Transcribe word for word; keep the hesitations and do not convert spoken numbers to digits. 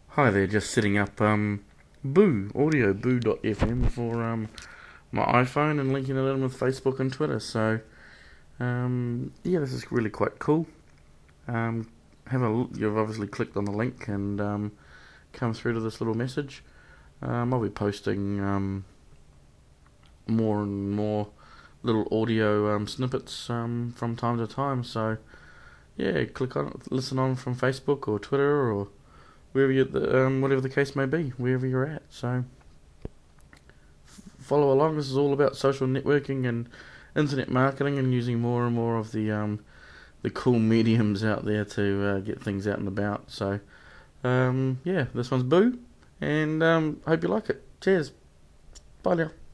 Hi there, just setting up um, Boo Audio Boo dot F M for um, my iPhone and linking it in with Facebook and Twitter. So um, yeah, this is really quite cool. Um, have a l- you've obviously clicked on the link and um, come through to this little message. Um, I'll be posting um, more and more little audio um, snippets um, from time to time. So yeah, click on it, listen on from Facebook or Twitter or wherever you, um, whatever the case may be, wherever you're at. So follow along. This is all about social networking and internet marketing and using more and more of the um, the cool mediums out there to uh, get things out and about. So um, yeah, this one's Boo, and um, hope you like it. Cheers. Bye now.